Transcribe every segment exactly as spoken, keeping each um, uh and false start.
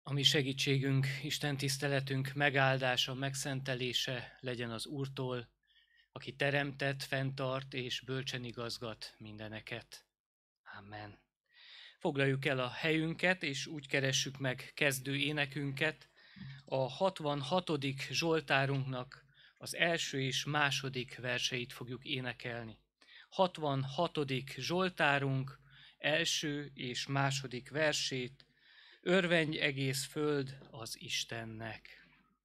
A mi segítségünk, Isten tiszteletünk megáldása, megszentelése legyen az Úrtól, aki teremtett, fenntart és bölcsen igazgat mindeneket. Amen. Foglaljuk el a helyünket, és úgy keressük meg kezdő énekünket, a hatvanhatodik Zsoltárunknak az első és második verseit fogjuk énekelni. hatvanhatodik Zsoltárunk első és második versét: Örvendj egész föld az Istennek.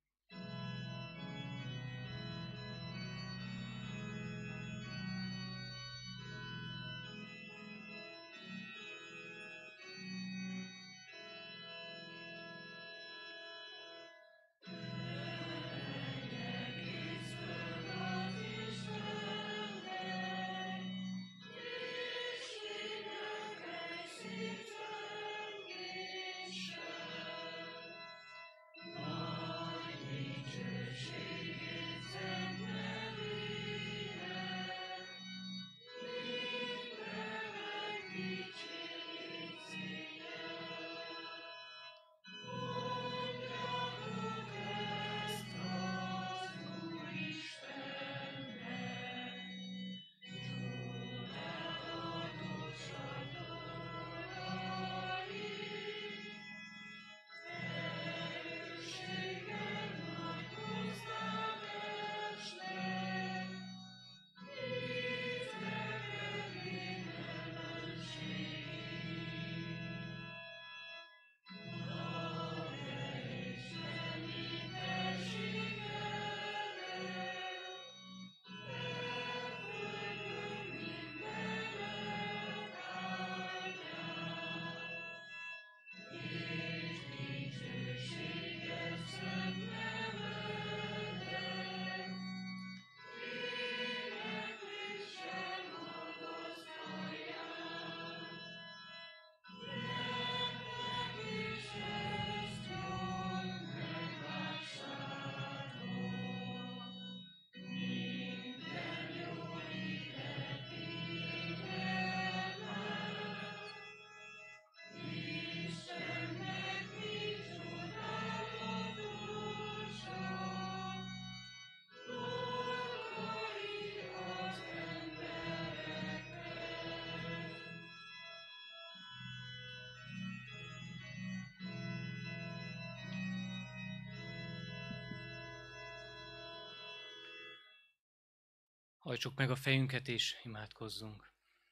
Hajtsuk meg a fejünket és imádkozzunk.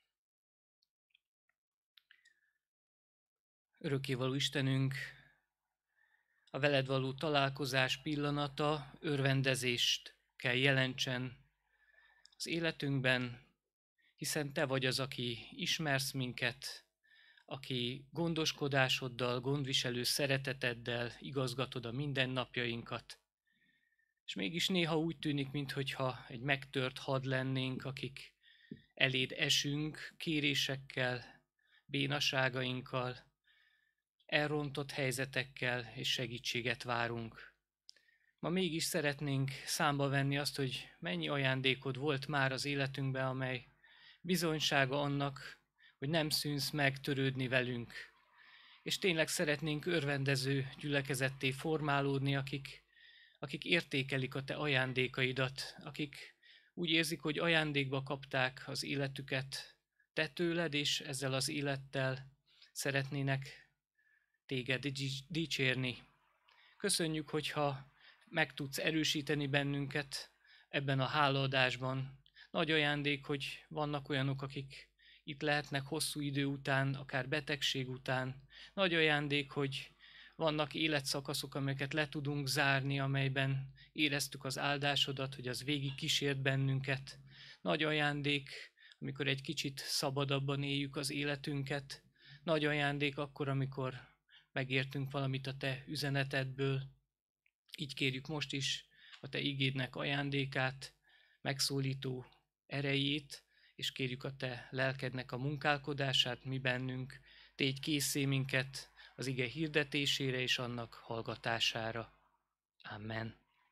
Örökkévaló Istenünk, a veled való találkozás pillanata örvendezést kell jelentsen az életünkben, hiszen te vagy az, aki ismersz minket, aki gondoskodásoddal, gondviselő szereteteddel igazgatod a mindennapjainkat. És mégis néha úgy tűnik, minthogyha egy megtört had lennénk, akik eléd esünk kérésekkel, bénaságainkkal, elrontott helyzetekkel és segítséget várunk. Ma mégis szeretnénk számba venni azt, hogy mennyi ajándékod volt már az életünkben, amely bizonysága annak, hogy nem szűnsz meg törődni velünk. És tényleg szeretnénk örvendező gyülekezetté formálódni, akik, akik értékelik a te ajándékaidat, akik úgy érzik, hogy ajándékba kapták az életüket te tőled, és ezzel az élettel szeretnének téged dicsérni. Köszönjük, hogyha meg tudsz erősíteni bennünket ebben a hálaadásban. Nagy ajándék, hogy vannak olyanok, akik itt lehetnek hosszú idő után, akár betegség után. Nagy ajándék, hogy vannak életszakaszok, amelyeket le tudunk zárni, amelyben éreztük az áldásodat, hogy az végig kísért bennünket. Nagy ajándék, amikor egy kicsit szabadabban éljük az életünket. Nagy ajándék akkor, amikor megértünk valamit a te üzenetedből. Így kérjük most is a te igédnek ajándékát, megszólító erejét, és kérjük a te lelkednek a munkálkodását mi bennünk. Tégy készé minket az ige hirdetésére és annak hallgatására. Amen.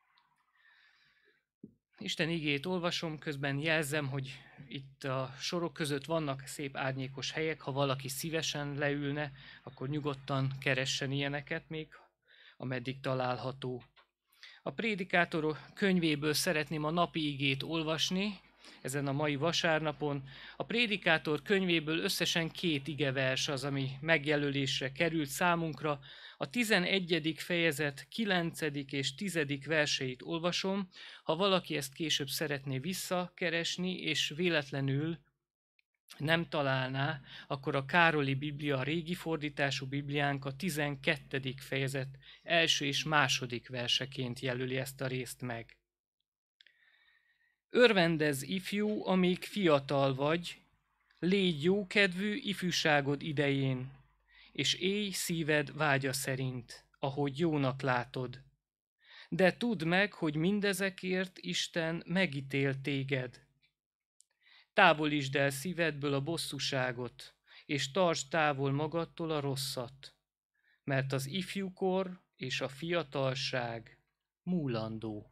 Isten igét olvasom, közben jelzem, hogy itt a sorok között vannak szép árnyékos helyek, ha valaki szívesen leülne, akkor nyugodtan keressen ilyeneket még. ameddig található. A Prédikátor könyvéből szeretném a napi igét olvasni, ezen a mai vasárnapon. A Prédikátor könyvéből összesen két igevers az, ami megjelölésre került számunkra. A tizenegyedik fejezet kilencedik és tizedik verseit olvasom. Ha valaki ezt később szeretné visszakeresni, és véletlenül nem találná, akkor a Károli Biblia, a régi fordítású Bibliánk a tizenkettedik fejezet első és második verseként jelöli ezt a részt meg. Örvendezz, ifjú, amíg fiatal vagy, légy jókedvű ifjúságod idején, és élj szíved vágya szerint, ahogy jónak látod. De tudd meg, hogy mindezekért Isten megítél téged. Távolítsd el szívedből a bosszúságot, és tartsd távol magadtól a rosszat, mert az ifjúkor és a fiatalság múlandó.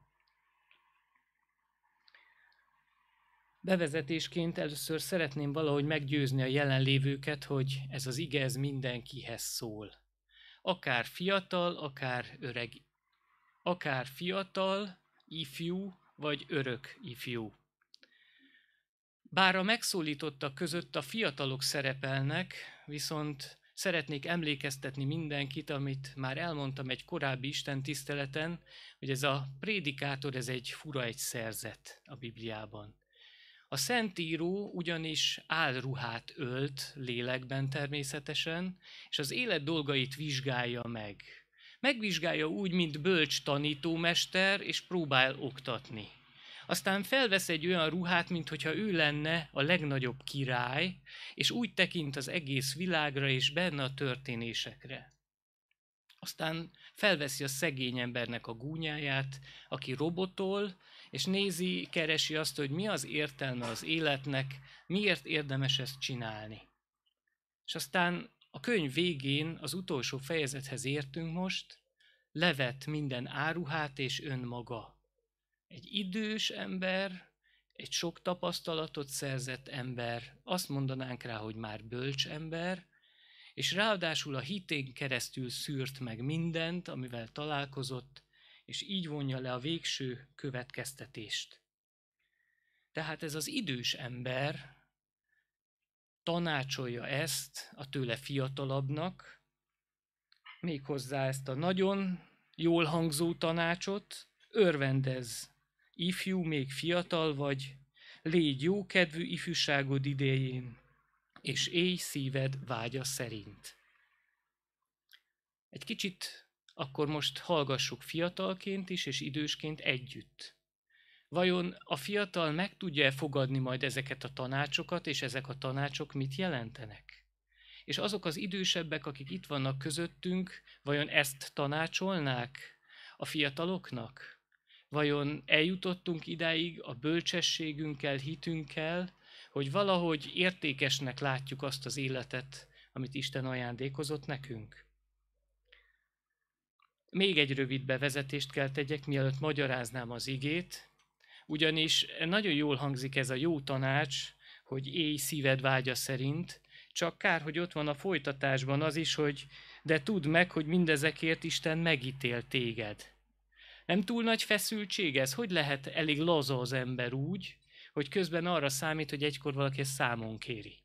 Bevezetésként először szeretném valahogy meggyőzni a jelenlévőket, hogy ez az ige ez mindenkihez szól. Akár fiatal, akár öreg, akár fiatal, ifjú, vagy örök ifjú. Bár a megszólítottak között a fiatalok szerepelnek, viszont szeretnék emlékeztetni mindenkit, amit már elmondtam egy korábbi istentiszteleten, hogy ez a prédikátor, ez egy fura egy szerzet a Bibliában. A Szentíró ugyanis álruhát ölt, lélekben természetesen, és az élet dolgait vizsgálja meg. Megvizsgálja úgy, mint bölcs tanítómester, és próbál oktatni. Aztán felvesz egy olyan ruhát, minthogyha ő lenne a legnagyobb király, és úgy tekint az egész világra és benne a történésekre. Aztán felveszi a szegény embernek a gúnyáját, aki robotol, és nézi, keresi azt, hogy mi az értelme az életnek, miért érdemes ezt csinálni. És aztán a könyv végén, az utolsó fejezethez értünk most, levet minden áruhát és önmaga. Egy idős ember, egy sok tapasztalatot szerzett ember, azt mondanánk rá, hogy már bölcs ember, és ráadásul a hitén keresztül szűrt meg mindent, amivel találkozott, és így vonja le a végső következtetést. Tehát ez az idős ember tanácsolja ezt a tőle fiatalabbnak, méghozzá ezt a nagyon jól hangzó tanácsot: örvendezz, ifjú, még fiatal vagy, légy jókedvű ifjúságod idején, és élj szíved vágya szerint. Egy kicsit akkor most hallgassuk fiatalként is, és idősként együtt. Vajon a fiatal meg tudja-e fogadni majd ezeket a tanácsokat, és ezek a tanácsok mit jelentenek? És azok az idősebbek, akik itt vannak közöttünk, vajon ezt tanácsolnák a fiataloknak? Vajon eljutottunk idáig a bölcsességünkkel, hitünkkel, hogy valahogy értékesnek látjuk azt az életet, amit Isten ajándékozott nekünk? Még egy rövid bevezetést kell tegyek, mielőtt magyaráznám az igét, ugyanis nagyon jól hangzik ez a jó tanács, hogy élj szíved vágya szerint, csak kár, hogy ott van a folytatásban az is, hogy de tudd meg, hogy mindezekért Isten megítél téged. Nem túl nagy feszültség ez? Hogy lehet elég laza az ember úgy, hogy közben arra számít, hogy egykor valaki ezt számon kéri?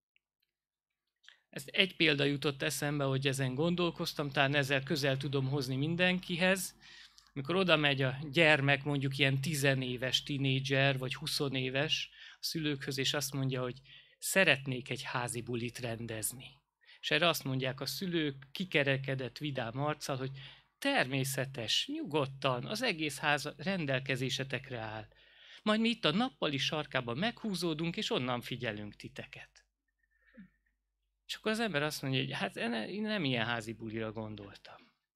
Ez egy példa jutott eszembe, hogy ezen gondolkoztam, talán ezzel közel tudom hozni mindenkihez. Amikor oda megy a gyermek, mondjuk ilyen tizenéves tinédzser, vagy huszonéves a szülőkhöz, és azt mondja, hogy szeretnék egy házi bulit rendezni. És erre azt mondják a szülők kikerekedett vidám arccal, hogy természetes, nyugodtan, az egész ház rendelkezésetekre áll. Majd mi itt a nappali sarkában meghúzódunk, és onnan figyelünk titeket. És akkor az ember azt mondja, hogy hát én nem ilyen házi bulira gondoltam.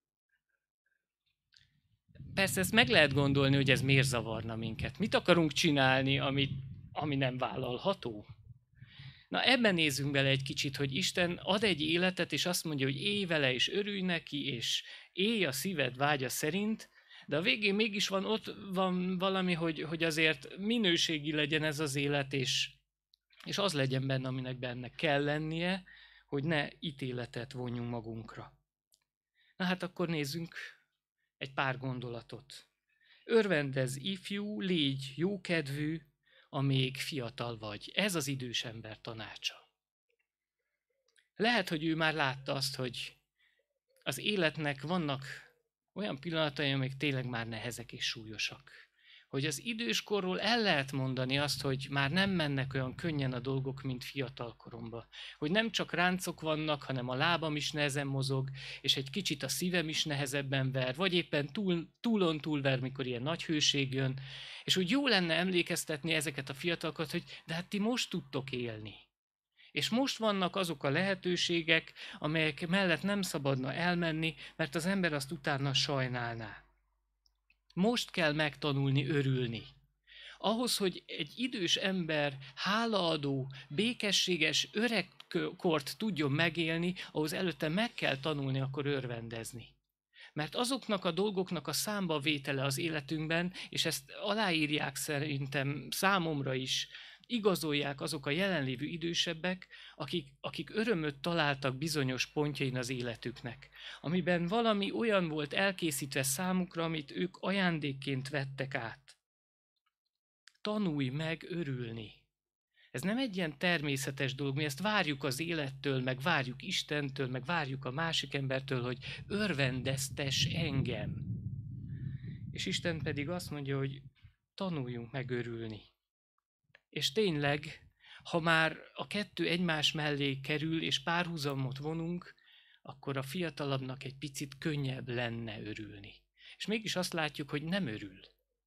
Persze ezt meg lehet gondolni, hogy ez miért zavarna minket. Mit akarunk csinálni, ami, ami nem vállalható? Na ebben nézzünk bele egy kicsit, hogy Isten ad egy életet, és azt mondja, hogy élj vele, és örülj neki, és élj a szíved vágya szerint, de a végén mégis van ott van valami, hogy, hogy azért minőségi legyen ez az élet, és, és az legyen benne, aminek benne kell lennie, hogy ne ítéletet vonjunk magunkra. Na hát akkor nézzünk egy pár gondolatot. Örvendezz, ifjú, légy jókedvű, amíg fiatal vagy. Ez az idős ember tanácsa. Lehet, hogy ő már látta azt, hogy az életnek vannak olyan pillanatai, amik tényleg már nehezek és súlyosak. Hogy az időskorról el lehet mondani azt, hogy már nem mennek olyan könnyen a dolgok, mint fiatalkoromban. Hogy nem csak ráncok vannak, hanem a lábam is nehezen mozog, és egy kicsit a szívem is nehezebben ver, vagy éppen túl, túlon túlver, mikor ilyen nagy hőség jön. És hogy jó lenne emlékeztetni ezeket a fiatalokat, hogy de hát ti most tudtok élni. És most vannak azok a lehetőségek, amelyek mellett nem szabadna elmenni, mert az ember azt utána sajnálná. Most kell megtanulni örülni. Ahhoz, hogy egy idős ember hálaadó, békességes, öregkort tudjon megélni, ahhoz előtte meg kell tanulni akkor örvendezni. Mert azoknak a dolgoknak a számba vétele az életünkben, és ezt aláírják szerintem számomra is, igazolják azok a jelenlévő idősebbek, akik, akik örömöt találtak bizonyos pontjain az életüknek, amiben valami olyan volt elkészítve számukra, amit ők ajándékként vettek át. Tanulj meg örülni. Ez nem egy ilyen természetes dolog, mi ezt várjuk az élettől, meg várjuk Istentől, meg várjuk a másik embertől, hogy örvendeztes engem. És Isten pedig azt mondja, hogy tanuljunk meg örülni. És tényleg, ha már a kettő egymás mellé kerül, és párhuzamot vonunk, akkor a fiatalabbnak egy picit könnyebb lenne örülni. És mégis azt látjuk, hogy nem örül.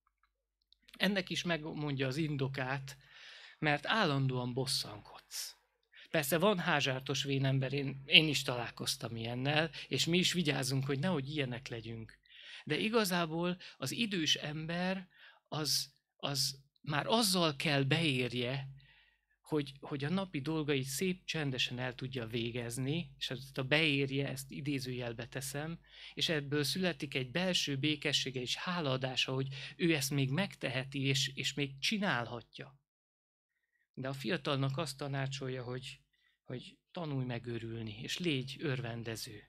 Ennek is megmondja az indokát, mert állandóan bosszankodsz. Persze van házsártos vénember, én, én is találkoztam ilyennel, és mi is vigyázunk, hogy nehogy ilyenek legyünk. De igazából az idős ember az, az már azzal kell beérje, hogy, hogy a napi dolgait szép csendesen el tudja végezni, és ezt a beérje, ezt idézőjelbe teszem, és ebből születik egy belső békessége és hálaadása, hogy ő ezt még megteheti, és, és még csinálhatja. De a fiatalnak azt tanácsolja, hogy, hogy tanulj meg örülni, és légy örvendező.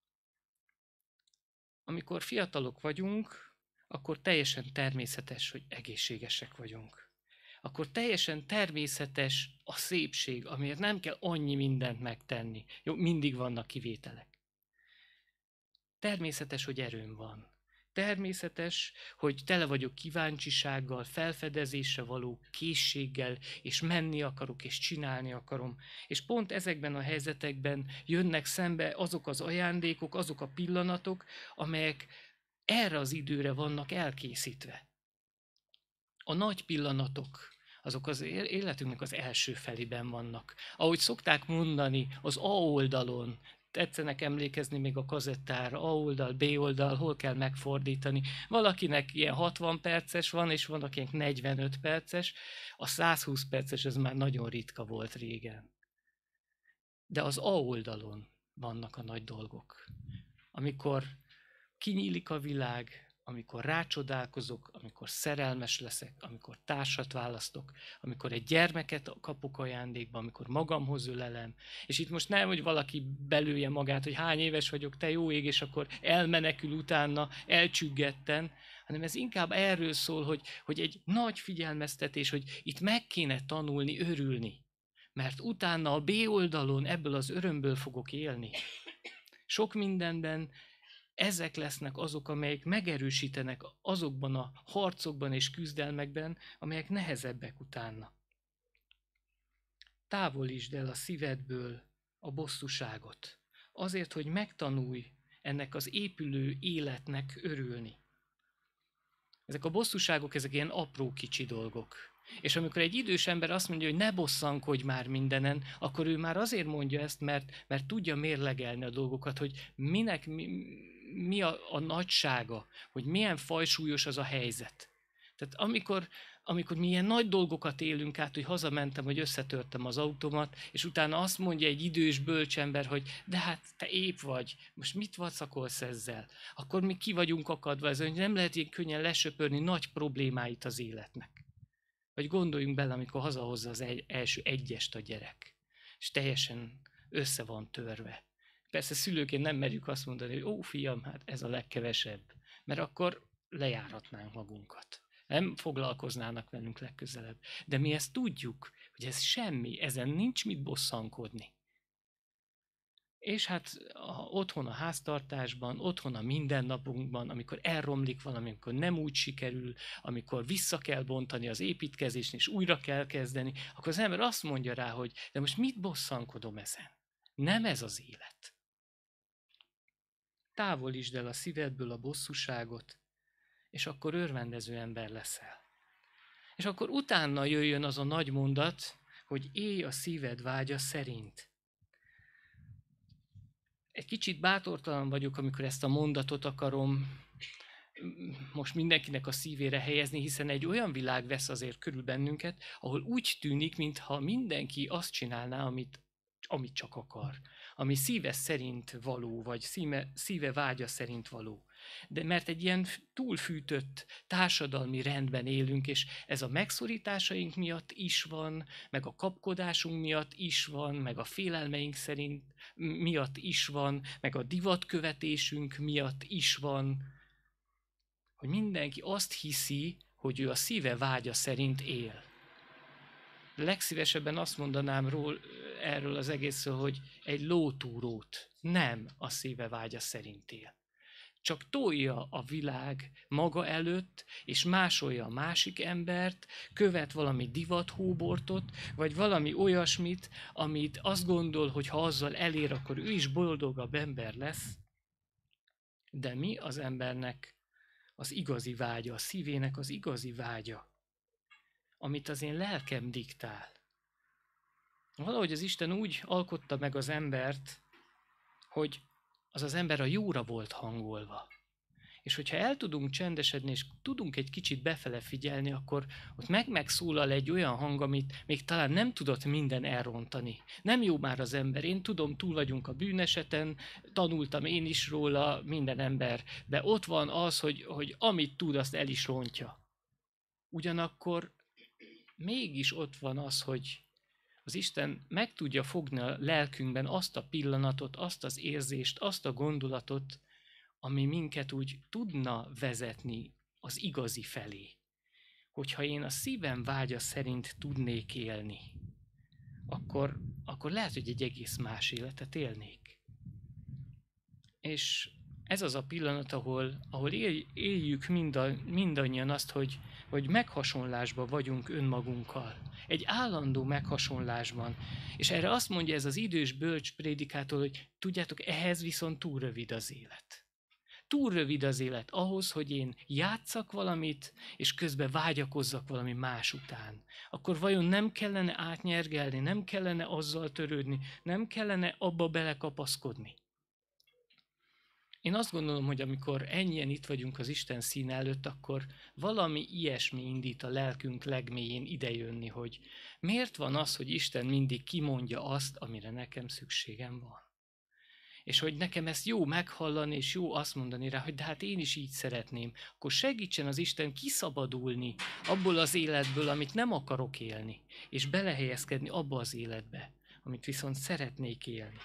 Amikor fiatalok vagyunk, akkor teljesen természetes, hogy egészségesek vagyunk. Akkor teljesen természetes a szépség, amiért nem kell annyi mindent megtenni. Jó, mindig vannak kivételek. Természetes, hogy erőm van. Természetes, hogy tele vagyok kíváncsisággal, felfedezésre való készséggel, és menni akarok, és csinálni akarom. És pont ezekben a helyzetekben jönnek szembe azok az ajándékok, azok a pillanatok, amelyek erre az időre vannak elkészítve. A nagy pillanatok, azok az életünknek az első felében vannak. Ahogy szokták mondani, az A oldalon, tetszenek emlékezni még a kazettára, A oldal, B oldal, hol kell megfordítani. Valakinek ilyen hatvan perces van, és van akinek negyvenöt perces, a százhúsz perces ez már nagyon ritka volt régen. De az A oldalon vannak a nagy dolgok. Amikor kinyílik a világ, amikor rácsodálkozok, amikor szerelmes leszek, amikor társat választok, amikor egy gyermeket kapok ajándékba, amikor magamhoz ölelem. És itt most nem, hogy valaki belője magát, hogy hány éves vagyok, te jó ég, és akkor elmenekül utána, elcsüggetten, hanem ez inkább erről szól, hogy, hogy egy nagy figyelmeztetés, hogy itt meg kéne tanulni, örülni. Mert utána a B oldalon ebből az örömből fogok élni. Sok mindenben ezek lesznek azok, amelyek megerősítenek azokban a harcokban és küzdelmekben, amelyek nehezebbek utána. Távolítsd el a szívedből a bosszúságot, azért, hogy megtanulj ennek az épülő életnek örülni. Ezek a bosszúságok, ezek ilyen apró kicsi dolgok. És amikor egy idős ember azt mondja, hogy ne bosszankodj már mindenen, akkor ő már azért mondja ezt, mert, mert tudja mérlegelni a dolgokat, hogy minek, mi, mi a, a nagysága, hogy milyen fajsúlyos az a helyzet. Tehát amikor, amikor mi ilyen nagy dolgokat élünk át, hogy hazamentem, hogy összetörtem az autómat, és utána azt mondja egy idős bölcsember, hogy de hát te épp vagy, most mit vacakolsz ezzel? Akkor mi ki vagyunk akadva ezen, hogy nem lehet ilyen könnyen lesöpörni nagy problémáit az életnek. Vagy gondoljunk bele, amikor hazahozza az egy, első egyest a gyerek, és teljesen össze van törve. Persze szülőként nem merjük azt mondani, hogy ó, fiam, hát ez a legkevesebb, mert akkor lejáratnánk magunkat. Nem foglalkoznának velünk legközelebb. De mi ezt tudjuk, hogy ez semmi, ezen nincs mit bosszankodni. És hát a, otthon a háztartásban, otthon a mindennapunkban, amikor elromlik valami, amikor nem úgy sikerül, amikor vissza kell bontani az építkezést, és újra kell kezdeni, akkor az ember azt mondja rá, hogy de most mit bosszankodom ezen? Nem ez az élet. Távolítsd el a szívedből a bosszúságot, és akkor örvendező ember leszel. És akkor utána jöjjön az a nagy mondat, hogy élj a szíved vágya szerint. Egy kicsit bátortalan vagyok, amikor ezt a mondatot akarom most mindenkinek a szívére helyezni, hiszen egy olyan világ vesz azért körül bennünket, ahol úgy tűnik, mintha mindenki azt csinálná, amit, amit csak akar. Ami szíve szerint való, vagy szíve, szíve vágya szerint való. De mert egy ilyen túlfűtött társadalmi rendben élünk, és ez a megszorításaink miatt is van, meg a kapkodásunk miatt is van, meg a félelmeink szerint miatt is van, meg a divatkövetésünk miatt is van, hogy mindenki azt hiszi, hogy ő a szíve vágya szerint él. Legszívesebben azt mondanám ról, erről az egészről, hogy egy lótúrót nem a szíve vágya szerint él. Csak tolja a világ maga előtt, és másolja a másik embert, követ valami divathóbortot, vagy valami olyasmit, amit azt gondol, hogy ha azzal elér, akkor ő is boldogabb ember lesz. De mi az embernek az igazi vágya, a szívének az igazi vágya, amit az én lelkem diktál. Valahogy az Isten úgy alkotta meg az embert, hogy az az ember a jóra volt hangolva. És hogyha el tudunk csendesedni, és tudunk egy kicsit befele figyelni, akkor ott meg megszólal egy olyan hang, amit még talán nem tudott minden elrontani. Nem jó már az ember, én tudom, túl vagyunk a bűneseten, tanultam én is róla, minden ember, de ott van az, hogy, hogy amit tud, azt el is rontja. Ugyanakkor mégis ott van az, hogy az Isten meg tudja fogni a lelkünkben azt a pillanatot, azt az érzést, azt a gondolatot, ami minket úgy tudna vezetni az igazi felé. Hogyha én a szívem vágya szerint tudnék élni, akkor, akkor lehet, hogy egy egész más életet élnék. És ez az a pillanat, ahol, ahol él, éljük minda, mindannyian azt, hogy, hogy meghasonlásban vagyunk önmagunkkal. Egy állandó meghasonlásban. És erre azt mondja ez az idős bölcs prédikátor, hogy tudjátok, ehhez viszont túl rövid az élet. Túl rövid az élet ahhoz, hogy én játsszak valamit, és közben vágyakozzak valami más után. Akkor vajon nem kellene átnyergelni, nem kellene azzal törődni, nem kellene abba belekapaszkodni? Én azt gondolom, hogy amikor ennyien itt vagyunk az Isten színe előtt, akkor valami ilyesmi indít a lelkünk legmélyén idejönni, hogy miért van az, hogy Isten mindig kimondja azt, amire nekem szükségem van. És hogy nekem ezt jó meghallani, és jó azt mondani rá, hogy de hát én is így szeretném, akkor segítsen az Isten kiszabadulni abból az életből, amit nem akarok élni, és belehelyezkedni abba az életbe, amit viszont szeretnék élni.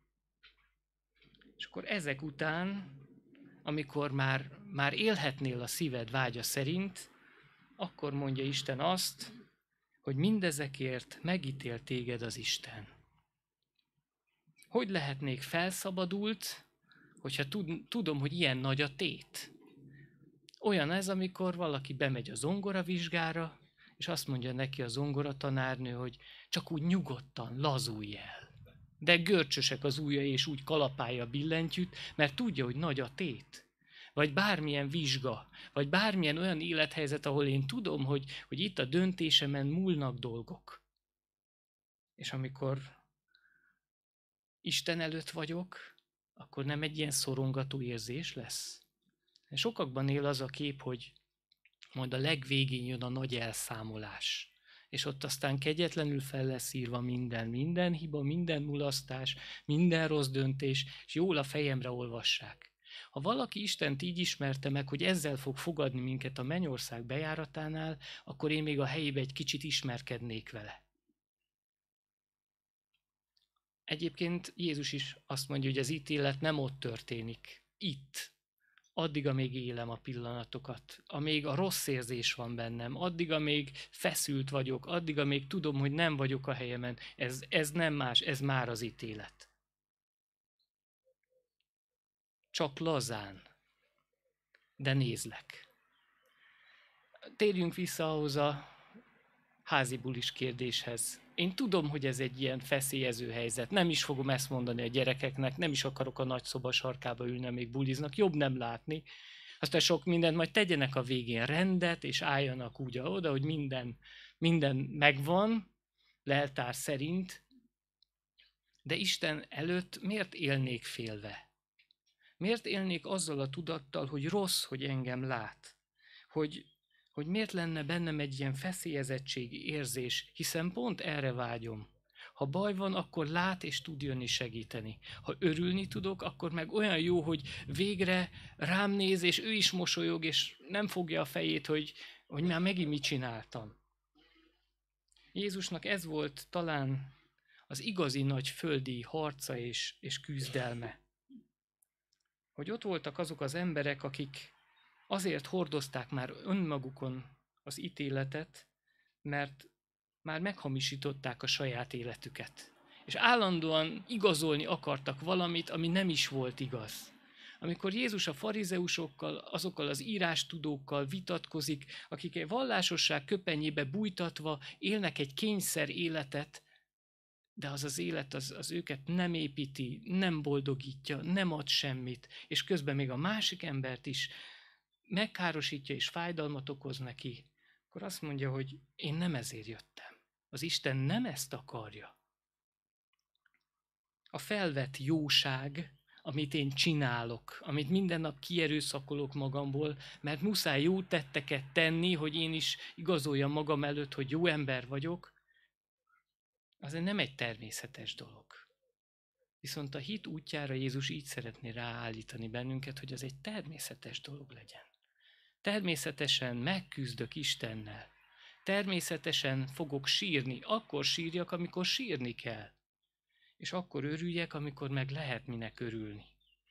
És akkor ezek után, amikor már, már élhetnél a szíved vágya szerint, akkor mondja Isten azt, hogy mindezekért megítél téged az Isten. Hogy lehetnék felszabadult, hogyha tud, tudom, hogy ilyen nagy a tét? Olyan ez, amikor valaki bemegy a zongoravizsgára, és azt mondja neki a zongoratanárnő, hogy csak úgy nyugodtan, lazulj el. De görcsösek az ujjai, és úgy kalapálja a billentyűt, mert tudja, hogy nagy a tét. Vagy bármilyen vizsga, vagy bármilyen olyan élethelyzet, ahol én tudom, hogy, hogy itt a döntésemen múlnak dolgok. És amikor Isten előtt vagyok, akkor nem egy ilyen szorongató érzés lesz. Sokakban él az a kép, hogy majd a legvégén jön a nagy elszámolás. És ott aztán kegyetlenül fel lesz írva minden, minden hiba, minden mulasztás, minden rossz döntés, és jól a fejemre olvassák. Ha valaki Istent így ismerte meg, hogy ezzel fog fogadni minket a mennyország bejáratánál, akkor én még a helyébe egy kicsit ismerkednék vele. Egyébként Jézus is azt mondja, hogy az ítélet nem ott történik. Itt. Addig, amíg élem a pillanatokat, amíg a rossz érzés van bennem, addig, amíg feszült vagyok, addig, amíg tudom, hogy nem vagyok a helyemen, ez, ez nem más, ez már az ítélet. Csak lazán, de nézlek. Térjünk vissza ahhoz a házi bulis kérdéshez. Én tudom, hogy ez egy ilyen feszélyező helyzet. Nem is fogom ezt mondani a gyerekeknek, nem is akarok a nagy szoba sarkába ülni, amíg buliznak, jobb nem látni. Aztán sok mindent majd tegyenek a végén rendet, és álljanak úgy oda, hogy minden, minden megvan, leltár szerint. De Isten előtt miért élnék félve? Miért élnék azzal a tudattal, hogy rossz, hogy engem lát? Hogy, hogy miért lenne bennem egy ilyen feszélyezettségi érzés, hiszen pont erre vágyom. Ha baj van, akkor lát és tud jönni segíteni. Ha örülni tudok, akkor meg olyan jó, hogy végre rám néz, és ő is mosolyog, és nem fogja a fejét, hogy, hogy már megint mit csináltam. Jézusnak ez volt talán az igazi nagy földi harca és, és küzdelme. Hogy ott voltak azok az emberek, akik azért hordozták már önmagukon az ítéletet, mert már meghamisították a saját életüket. És állandóan igazolni akartak valamit, ami nem is volt igaz. Amikor Jézus a farizeusokkal, azokkal az írástudókkal vitatkozik, akik egy vallásosság köpenyébe bújtatva élnek egy kényszer életet, de az az élet az, az őket nem építi, nem boldogítja, nem ad semmit, és közben még a másik embert is megkárosítja és fájdalmat okoz neki, akkor azt mondja, hogy én nem ezért jöttem. Az Isten nem ezt akarja. A felvett jóság, amit én csinálok, amit minden nap kierőszakolok magamból, mert muszáj jó tetteket tenni, hogy én is igazoljam magam előtt, hogy jó ember vagyok, az nem egy természetes dolog. Viszont a hit útjára Jézus így szeretné ráállítani bennünket, hogy az egy természetes dolog legyen. Természetesen megküzdök Istennel. Természetesen fogok sírni. Akkor sírjak, amikor sírni kell. És akkor örüljek, amikor meg lehet minek örülni.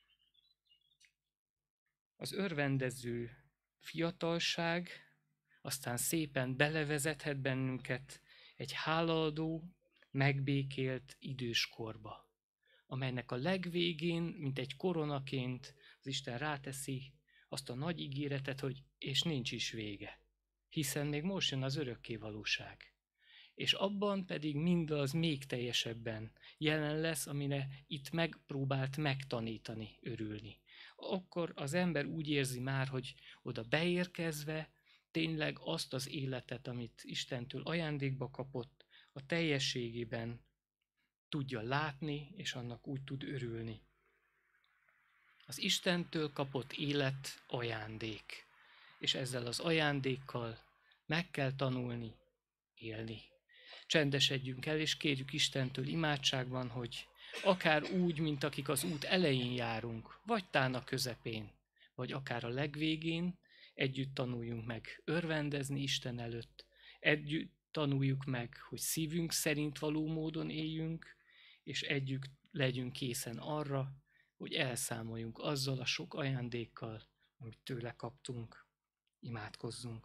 Az örvendező fiatalság aztán szépen belevezethet bennünket egy hálaadó, megbékélt időskorba, amelynek a legvégén, mint egy koronaként az Isten ráteszi azt a nagy ígéretet, hogy és nincs is vége, hiszen még most jön az örökké valóság. És abban pedig mindaz még teljesebben jelen lesz, amire itt megpróbált megtanítani, örülni. Akkor az ember úgy érzi már, hogy oda beérkezve tényleg azt az életet, amit Istentől ajándékba kapott, a teljességében tudja látni, és annak úgy tud örülni. Az Istentől kapott élet ajándék, és ezzel az ajándékkal meg kell tanulni, élni. Csendesedjünk el, és kérjük Istentől imádságban, hogy akár úgy, mint akik az út elején járunk, vagy tán a közepén, vagy akár a legvégén, együtt tanuljunk meg örvendezni Isten előtt, együtt tanuljuk meg, hogy szívünk szerint való módon éljünk, és együtt legyünk készen arra, hogy elszámoljunk azzal a sok ajándékkal, amit tőle kaptunk. Imádkozzunk.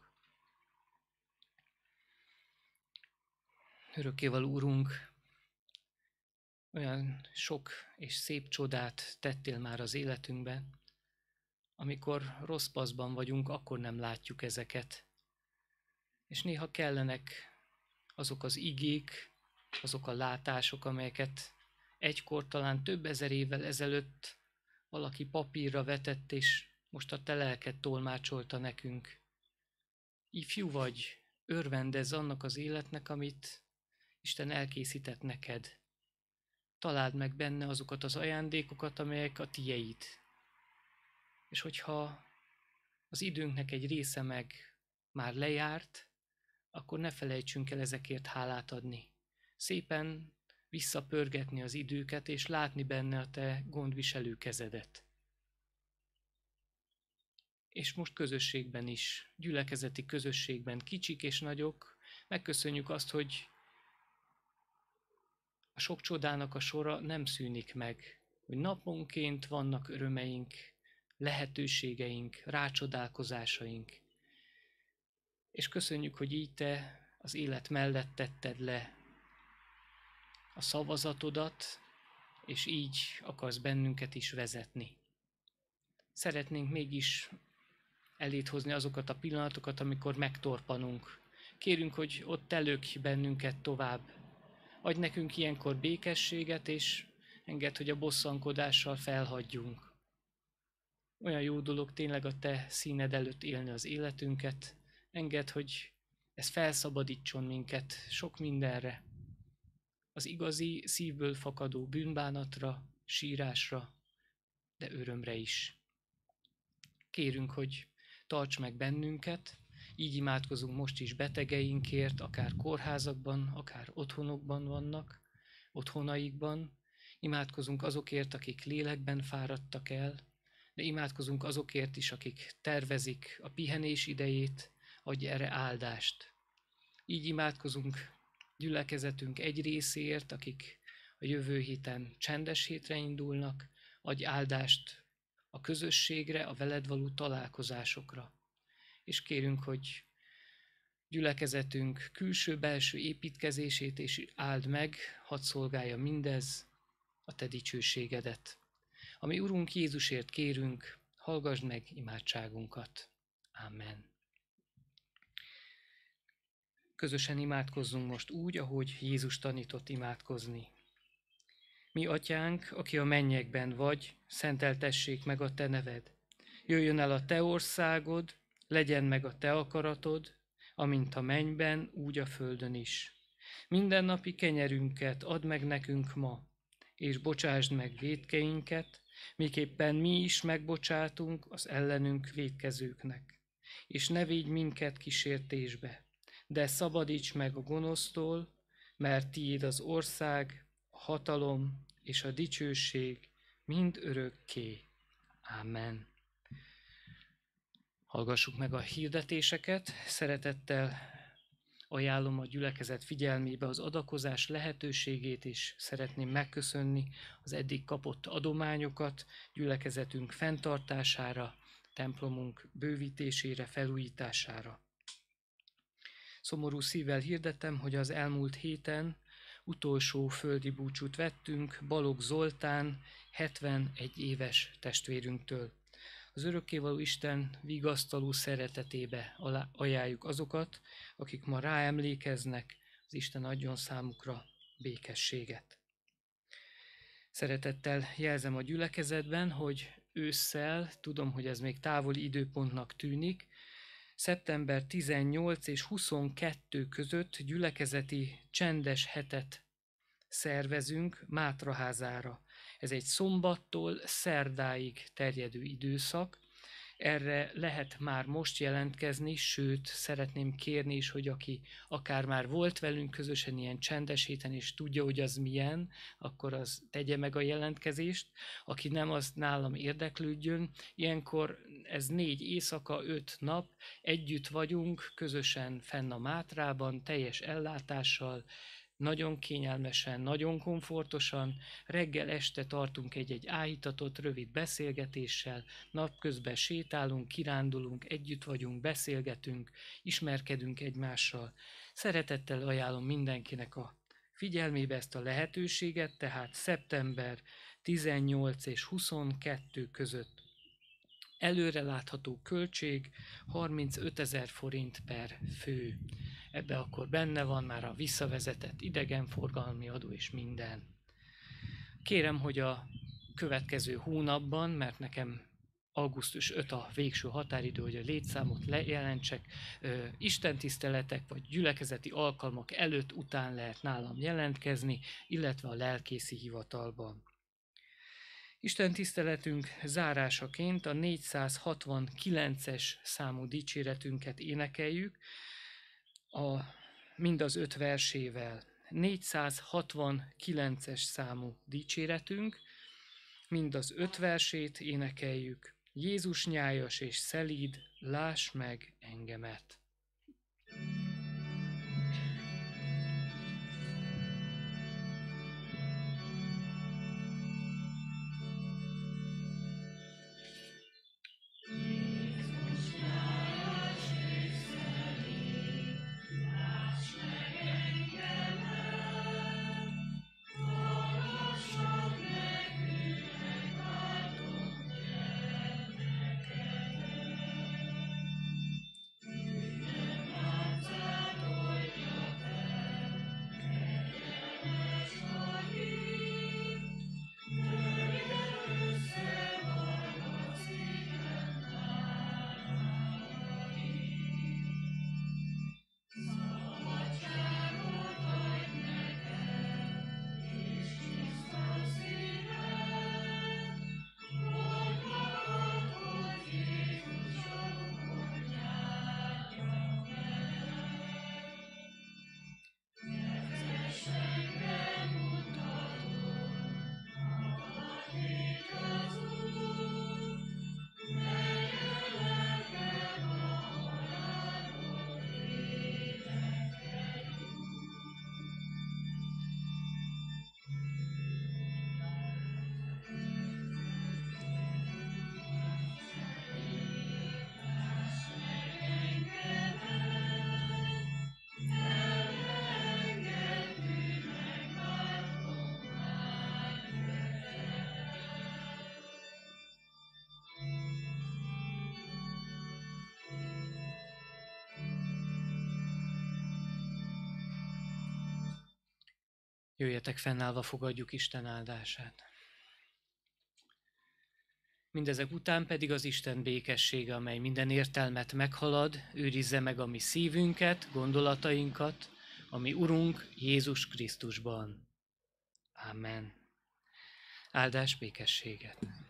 Örökkévaló Úrunk, olyan sok és szép csodát tettél már az életünkben, amikor rossz paszban vagyunk, akkor nem látjuk ezeket. És néha kellenek azok az igék, azok a látások, amelyeket egykor talán több ezer évvel ezelőtt valaki papírra vetett, és most a te lelked tolmácsolta nekünk. Ifjú vagy, örvendezz annak az életnek, amit Isten elkészített neked. Találd meg benne azokat az ajándékokat, amelyek a tieid. És hogyha az időnknek egy része meg már lejárt, akkor ne felejtsünk el ezekért hálát adni. Szépen visszapörgetni az időket, és látni benne a te gondviselő kezedet. És most közösségben is, gyülekezeti közösségben, kicsik és nagyok, megköszönjük azt, hogy a sok csodának a sora nem szűnik meg, hogy naponként vannak örömeink, lehetőségeink, rácsodálkozásaink. És köszönjük, hogy így te az élet mellett tetted le a szavazatodat, és így akarsz bennünket is vezetni. Szeretnénk mégis elét hozni azokat a pillanatokat, amikor megtorpanunk. Kérünk, hogy ott telökj bennünket tovább. Adj nekünk ilyenkor békességet, és engedd, hogy a bosszankodással felhagyjunk. Olyan jó dolog tényleg a te színed előtt élni az életünket. Engedd, hogy ez felszabadítson minket sok mindenre. Az igazi, szívből fakadó bűnbánatra, sírásra, de örömre is. Kérünk, hogy tarts meg bennünket, így imádkozunk most is betegeinkért, akár kórházakban, akár otthonokban vannak, otthonaikban. Imádkozunk azokért, akik lélekben fáradtak el, de imádkozunk azokért is, akik tervezik a pihenés idejét, adj erre áldást. Így imádkozunk gyülekezetünk egy részéért, akik a jövő héten csendes hétre indulnak, adj áldást a közösségre, a veled való találkozásokra. És kérünk, hogy gyülekezetünk külső-belső építkezését is áld meg, hadd szolgálja mindez a te dicsőségedet. Ami Urunk Jézusért kérünk, hallgasd meg imádságunkat. Amen. Közösen imádkozzunk most úgy, ahogy Jézus tanított imádkozni. Mi atyánk, aki a mennyekben vagy, szenteltessék meg a te neved. Jöjjön el a te országod, legyen meg a te akaratod, amint a mennyben, úgy a földön is. Mindennapi kenyerünket add meg nekünk ma, és bocsásd meg vétkeinket, miképpen mi is megbocsátunk az ellenünk vétkezőknek. És ne védj minket kísértésbe, de szabadíts meg a gonosztól, mert tiéd az ország, a hatalom és a dicsőség mind örökké. Ámen. Hallgassuk meg a hirdetéseket. Szeretettel ajánlom a gyülekezet figyelmébe az adakozás lehetőségét, és szeretném megköszönni az eddig kapott adományokat gyülekezetünk fenntartására, templomunk bővítésére, felújítására. Szomorú szívvel hirdetem, hogy az elmúlt héten utolsó földi búcsút vettünk Balogh Zoltán hetvenegy éves testvérünktől. Az örökkévaló Isten vigasztaló szeretetébe ajánljuk azokat, akik ma ráemlékeznek, az Isten adjon számukra békességet. Szeretettel jelzem a gyülekezetben, hogy ősszel, tudom, hogy ez még távoli időpontnak tűnik, szeptember tizennyolc és huszonkettő között gyülekezeti csendes hetet szervezünk Mátraházára. Ez egy szombattól szerdáig terjedő időszak. Erre lehet már most jelentkezni, sőt, szeretném kérni is, hogy aki akár már volt velünk közösen ilyen csendes héten, és tudja, hogy az milyen, akkor az tegye meg a jelentkezést. Aki nem, az nálam érdeklődjön. Ilyenkor ez négy éjszaka, öt nap, együtt vagyunk, közösen fenn a Mátrában, teljes ellátással, nagyon kényelmesen, nagyon komfortosan, reggel este tartunk egy-egy áhítatott, rövid beszélgetéssel, napközben sétálunk, kirándulunk, együtt vagyunk, beszélgetünk, ismerkedünk egymással. Szeretettel ajánlom mindenkinek a figyelmébe ezt a lehetőséget, tehát szeptember tizennyolc és huszonkettő között előrelátható költség harmincötezer forint per fő. Ebbe akkor benne van már a visszavezetett idegenforgalmi adó és minden. Kérem, hogy a következő hónapban, mert nekem augusztus ötödike a végső határidő, hogy a létszámot lejelentsek, istentiszteletek vagy gyülekezeti alkalmak előtt, után lehet nálam jelentkezni, illetve a lelkészi hivatalban. Isten tiszteletünk zárásaként a négyszázhatvankilences számú dicséretünket énekeljük, a, mind az öt versével. négyszázhatvankilences számú dicséretünk, mind az öt versét énekeljük. Jézus nyájas és szelíd, láss meg engemet! Jöjjetek, fennállva fogadjuk Isten áldását. Mindezek után pedig az Isten békessége, amely minden értelmet meghalad, őrizze meg a mi szívünket, gondolatainkat, a mi Urunk Jézus Krisztusban. Amen. Áldás békességet!